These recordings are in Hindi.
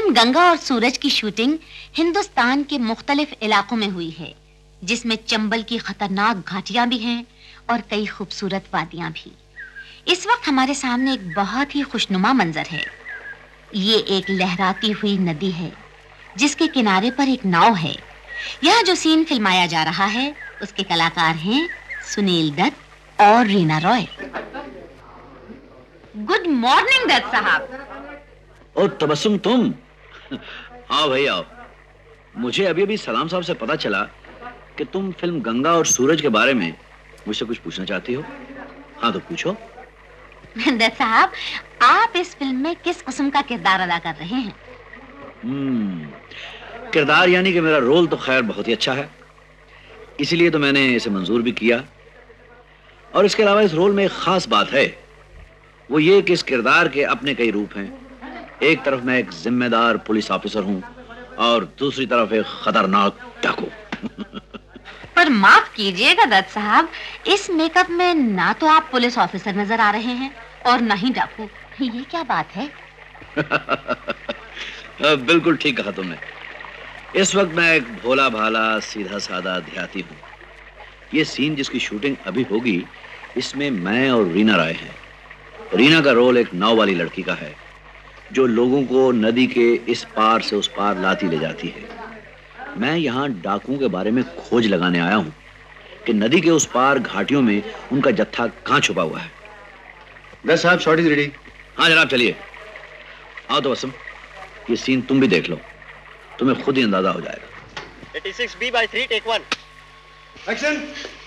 फिल्म गंगा और सूरज की शूटिंग हिंदुस्तान के मुख्तलिफ इलाकों में हुई है, जिसमें चंबल की खतरनाक घाटियां भी हैं और कई खूबसूरत वादियां भी। इस वक्त हमारे सामने एक बहुत ही खुशनुमा मंजर है। ये एक लहराती हुई नदी है जिसके किनारे पर एक नाव है। यह जो सीन फिल्माया जा रहा है उसके कलाकार हैं सुनील दत्त और रीना रॉय। गुड मॉर्निंग दत्त साहब। और तबस्सुम तुम? आओ भाई आओ। मुझे अभी अभी सलाम साहब से पता चला कि तुम फिल्म गंगा और सूरज के बारे में मुझसे कुछ पूछना चाहती हो। हाँ तो पूछो। दत्त साहब, आप इस फिल्म में किस किस्म का किरदार अदा कर रहे हैं? किरदार यानी कि मेरा रोल तो खैर बहुत ही अच्छा है, इसीलिए तो मैंने इसे मंजूर भी किया। और इसके अलावा इस रोल में एक खास बात है, वो ये कि इस किरदार के अपने कई रूप हैं। एक तरफ मैं एक जिम्मेदार पुलिस ऑफिसर हूँ और दूसरी तरफ एक खतरनाक डाकू। पर माफ कीजिएगा दत्त साहब, इस मेकअप में ना तो आप पुलिस ऑफिसर नजर आ रहे हैं और ना ही डाकू। ये क्या बात है? बिल्कुल ठीक कहा तुमने। इस वक्त मैं एक भोला भाला सीधा साधा देहाती हूँ। ये सीन जिसकी शूटिंग अभी होगी, इसमें मैं और रीना राय हैं। रीना का रोल एक नाव वाली लड़की का है जो लोगों को नदी के इस पार से उस पार लाती ले जाती है। मैं यहाँ डाकुओं के बारे में खोज लगाने आया हूँ कि नदी के उस पार घाटियों में उनका जत्था कहाँ छुपा हुआ है। दस साहब, शॉट इज रेडी। हाँ जनाब, चलिए। आओ तो वसम, ये सीन तुम भी देख लो, तुम्हें खुद ही अंदाजा हो जाएगा। 86B/3 take 1 action.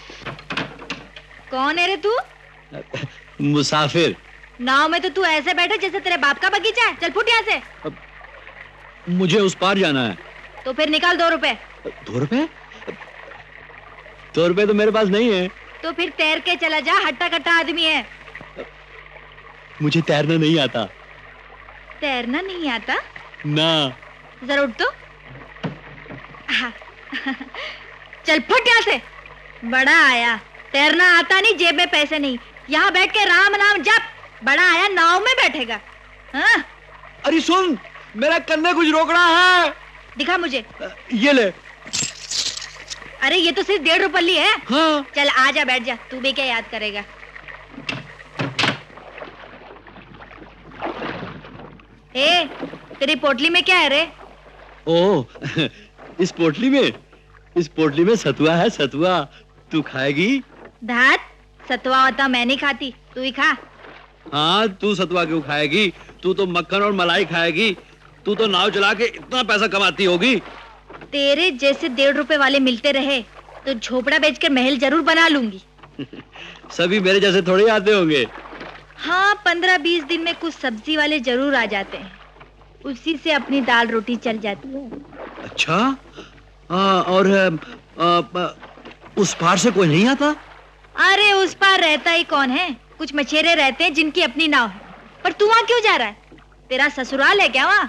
कौन है रे तू? मुसाफिर। नाव में तो तू ऐसे बैठा जैसे तेरे बाप का बगीचा है। चल फुट यहाँ से। मुझे उस पार जाना है। तो फिर निकाल 2 रुपए। 2 रुपए? 2 रुपए तो मेरे पास नहीं है। तो फिर तैर के चला जा, हट्टा कट्टा आदमी है। मुझे तैरना नहीं आता। तैरना नहीं आता? ना। जरा उठ तो। हाँ। चल फुट यहाँ से। बड़ा आया, तैरना आता नहीं, जेब में पैसे नहीं, यहाँ बैठ के राम नाम जप। बड़ा आया नाव में बैठेगा। हाँ? अरे सुन, मेरा कन्ने कुछ रोकना है। दिखा मुझे। ये ले। अरे ये तो सिर्फ 1.5 रुपये है। हाँ। चल आजा, बैठ जा, तू भी क्या याद करेगा। ए, तेरी पोटली में क्या है रे? ओ, इस पोटली में सतुआ है, सतुआ। तू खाएगी? धात, सतुआ होता मैं नहीं खाती, तू ही खा। हाँ, तू सतुआ क्यों खाएगी? तू तो मक्खन और मलाई खाएगी। तू तो नाव चला के इतना पैसा कमाती होगी। तेरे जैसे 1.5 रुपए वाले मिलते रहे तो झोपड़ा बेचकर महल जरूर बना लूंगी। सभी मेरे जैसे थोड़े आते होंगे। हाँ, 15-20 दिन में कुछ सब्जी वाले जरूर आ जाते हैं, उसी से अपनी दाल रोटी चल जाती है। अच्छा, और उस पार से कोई नहीं आता? अरे उस पार रहता ही कौन है, कुछ मछेरे रहते हैं जिनकी अपनी नाव है। पर तू वहाँ क्यों जा रहा है? तेरा ससुराल है क्या वहाँ?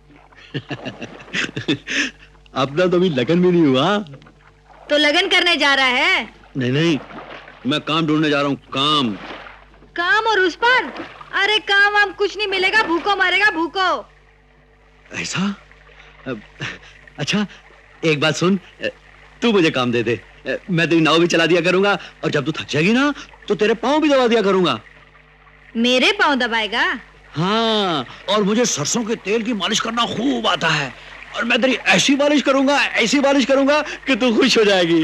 अपना तो अभी लगन भी नहीं हुआ। तो लगन करने जा रहा है? नहीं, मैं काम ढूंढने जा रहा हूँ। काम और उस पार? अरे काम वाम कुछ नहीं मिलेगा, भूखो मरेगा भूखो। ऐसा? अच्छा, एक बात सुन, तू मुझे काम दे दे, मैं तेरी नाव भी चला दिया करूंगा और जब तू थक जाएगी ना तो तेरे पाँव भी दबा दिया करूंगा। मेरे पाँव दबाएगा? हाँ, और मुझे सरसों के तेल की मालिश करना खूब आता है और मैं तेरी ऐसी मालिश करूंगा कि तू खुश हो जाएगी।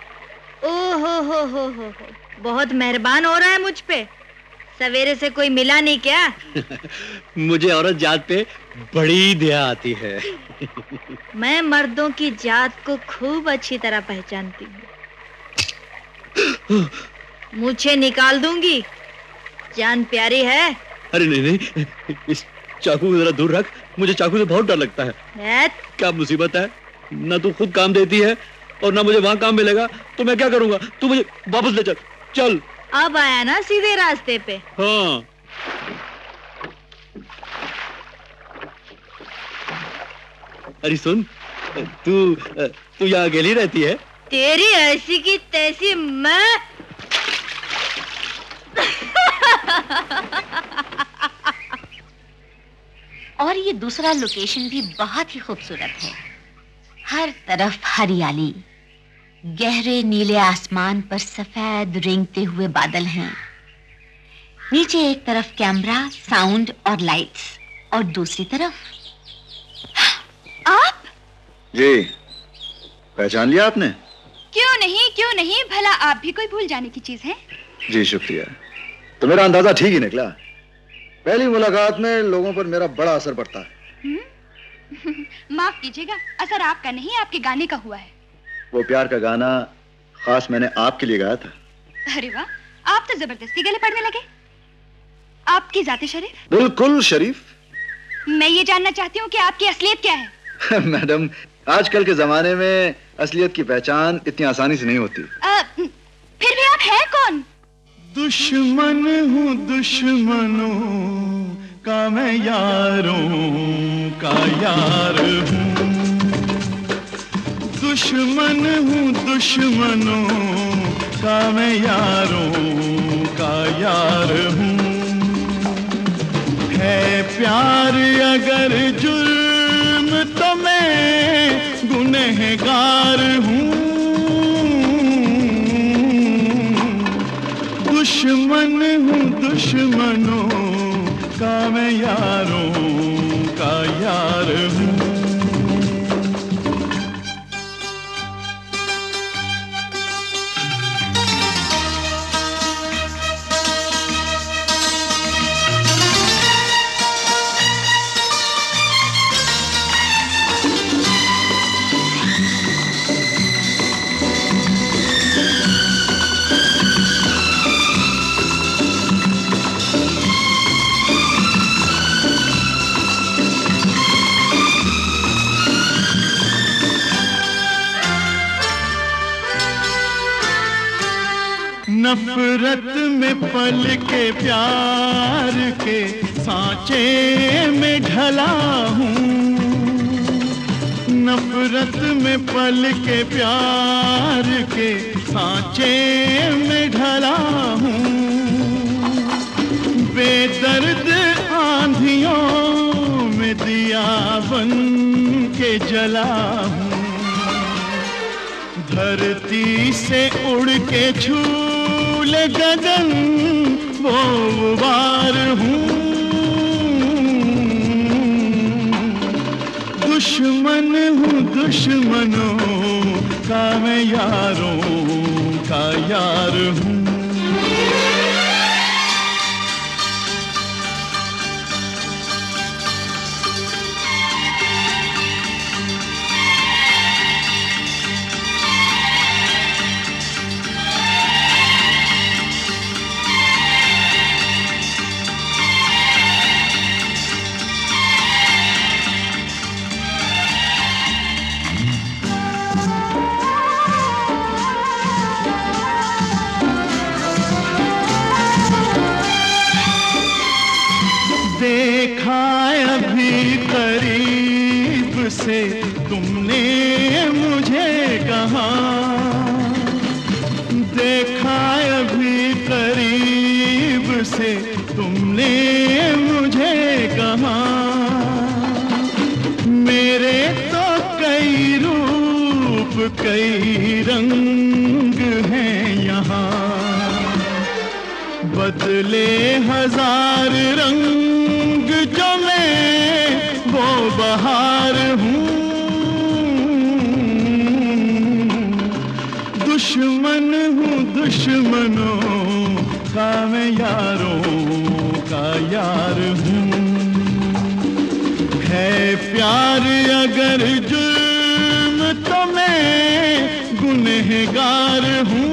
हो, बहुत मेहरबान हो रहा है मुझ पे। सवेरे से कोई मिला नहीं क्या? मुझे औरत जात पे बड़ी दया आती है। मैं मर्दों की जात को खूब अच्छी तरह पहचानती हूँ। मुझे निकाल दूंगी, जान प्यारी है। अरे नहीं, इस चाकू को जरा दूर रख, मुझे चाकू से बहुत डर लगता है। क्या मुसीबत है, ना तू खुद काम देती है और ना मुझे वहां काम मिलेगा, तो मैं क्या करूंगा? तू मुझे वापस ले चल। अब आया ना सीधे रास्ते पे। हाँ। अरे सुन, तू यहाँ अकेली रहती है? तेरी ऐसी की तैसी मैं और ये दूसरा लोकेशन भी बहुत ही खूबसूरत है। हर तरफ हरियाली, गहरे नीले आसमान पर सफेद रेंगते हुए बादल हैं। नीचे एक तरफ कैमरा, साउंड और लाइट्स, और दूसरी तरफ आप? जी, पहचान लिया आपने? क्यों नहीं, भला आप भी कोई भूल जाने की चीज है? जी शुक्रिया। तो मेरा अंदाजा ठीक ही निकला। पहली मुलाकात में लोगों पर मेरा बड़ा असर पड़ता है। माफ कीजिएगा, असर आपका नहीं, आपके गाने का हुआ है। वो प्यार का गाना खास मैंने आपके लिए गाया था। अरे वाह, आप तो जबरदस्ती गले पड़ने लगे। आपकी जाते शरीफ? बिल्कुल शरीफ। मैं ये जानना चाहती हूँ कि आपकी असलियत क्या है? मैडम, आजकल के जमाने में असलियत की पहचान इतनी आसानी से नहीं होती। फिर भी आप हैं कौन? दुश्मन हूँ दुश्मनों का मैं, यारों का यार हूँ। दुश्मन हूँ दुश्मनों का मैं, यारों का यार हूँ। है प्यार अगर जुर्म तो मैं गुनहगार हूँ। दुश्मन हूँ दुश्मनों का मैं, यारों का यार हूँ। नफरत में पल के प्यार के सांचे में ढला हूँ। नफरत में पल के प्यार के सांचे में ढला हूँ। बेदर्द आंधियों में दिया बन के जला हूँ। धरती से उड़ के छूले गगन वो बार हूँ। दुश्मन हूँ दुश्मनों का मैं, यारों का यार हूँ। देखा अभी करीब से तुमने मुझे कहाँ। देखा अभी करीब से तुमने मुझे कहाँ। मेरे तो कई रूप कई रंग हैं यहाँ। बदले हजार रंग जो मैं वो बहार हूँ। दुश्मन हूँ दुश्मनों का मैं, यारों का यार हूँ। है प्यार अगर जुर्म तो मैं गुनहगार हूँ।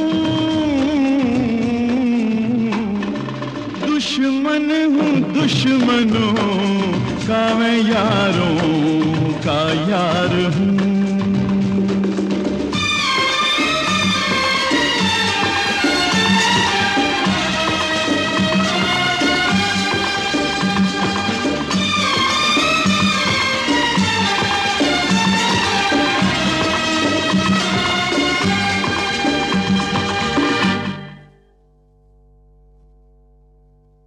दुश्मन हूँ दुश्मनों का मैं, यारों का यार हूँ।